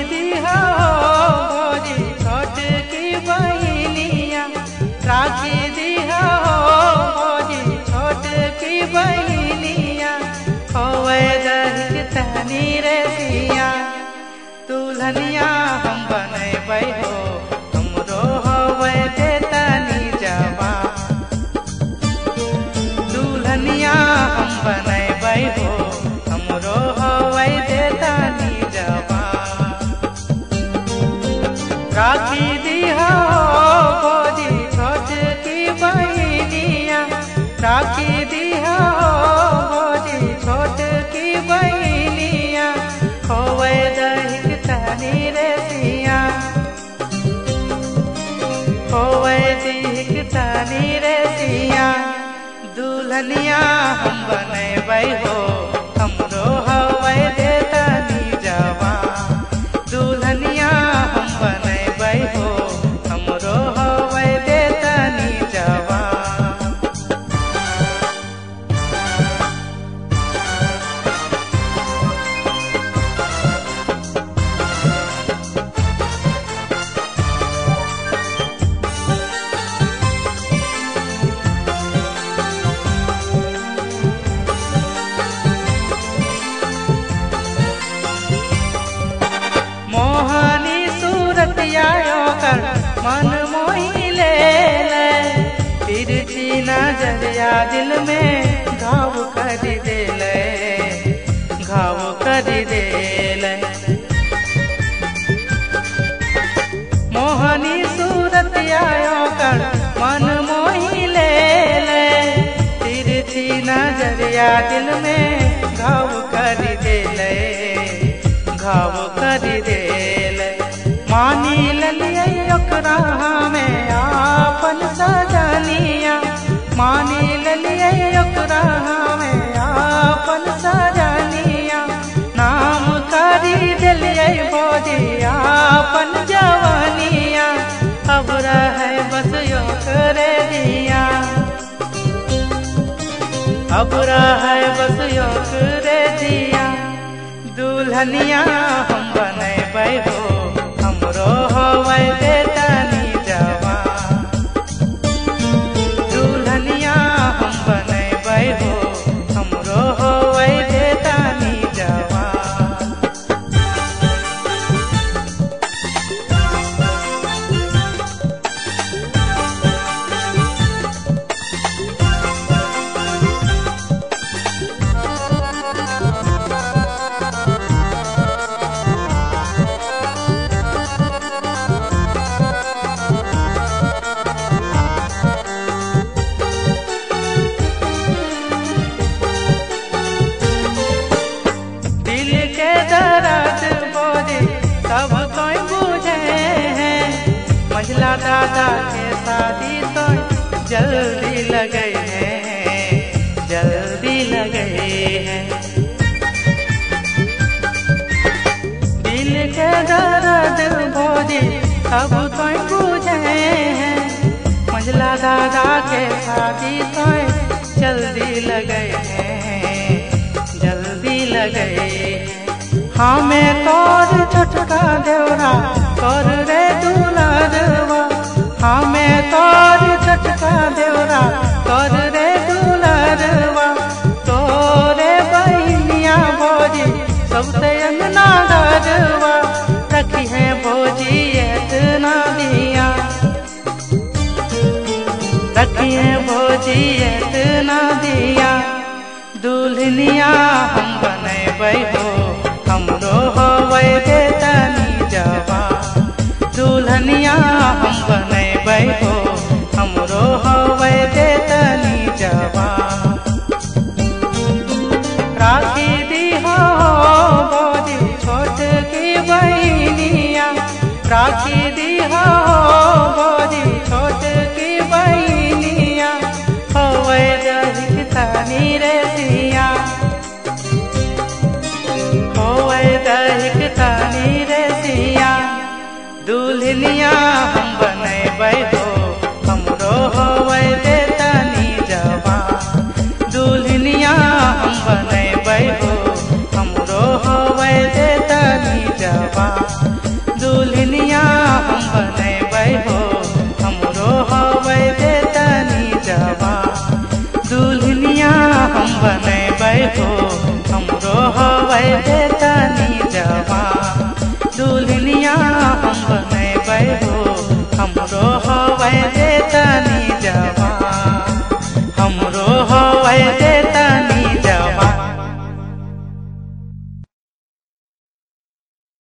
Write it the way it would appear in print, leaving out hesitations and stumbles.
दिहा भौजी छोट की बहनिया, राखी दिहा भौजी छोट की बहनिया, होवे दही तनी रे सिया, दुल्हनिया हम बनैबै हो, हमरो होवे दे तनी जवा, दुल्हनिया हम बनैबै हो, हमरो होवे दे तनी जवा, राखी दिहा भौजी छोट की बहनिया, राखी दिहा भौजी छोट की बहनिया, होवे दही तनी रे सिया, होवे दही तनी रे सिया, दुल्हनिया हम बनैबै हो, हमरो होवे दे तनी जवा, दुल्हनिया हम बनैबै हो, हमरो होवे दे तनी जवा। मोहनी सूरतिया ओकर मन मोहि ले ले, तिरछी नजरिया दिल में घाव कर देले, घाव कर देले, मोहनी सूरतिया ओकर मन मोहि ले ले, तिरछी नजरिया दिल में घाव कर देले, घाव कर देले, मानी ललियै ओकरा में आपन सजनिया, मानी ललियै ओकरा में आपन सजनिया, नाम करी देलियै भौजी आपन जवानिया, अब रहे बस ओकरे दिया, अब रहे बस ओकरे दिया, दुल्हनिया हम बनैबै हो, हमरो होवे दे तनी जवा, दुल्हनिया हम बनैबै हो, हमरो होवे दे तनी जवा। सब कोई बुझे हैं, मझला दादा के शादी तो जल्दी लगे हैं, जल्दी लगे हैं, दिल के दर्द भौजी सब कोई बुझे हैं, मझला दादा के शादी तो जल्दी लगे हैं, जल्दी लगे हैं, हमें तोर छोटका देवरा तोर रे दुलारवा, हमें तोर छोटका देवरा तोर रे दुलारवा, तोरे बहनिया भौजी सबसे अंगना गरवा, रखी है भौजी इतना दिया, रखी है भौजी इतना दिया, दुल्हनिया हम बनैबै हो, हमरो होवे दे तनी जवा, दुल्हनिया हम बनैबै हो, हमरो होवे दे तनी जवा, राखी दिहा भौजी छोट की बहनिया, राखी दिहा भौजी छोट की बहनिया, होवे दही तनी रे सिया, दही तनी रे सिया, दुल्हनिया हम बनैबै हो, हमरो होवे दे तनी जवा, दुल्हनिया हम बनैबै हो, हमरो होवे दे तनी जवा। दुल्हनिया हम बनैबै हो हमरो हवै दे तनी जवान दुल्हनिया हम बनैबै हो हमरो हवै दे तनी जवान दुल्हनिया हम बनैबै हो हमरो हवै दे तनी जवान हमरो हवै दे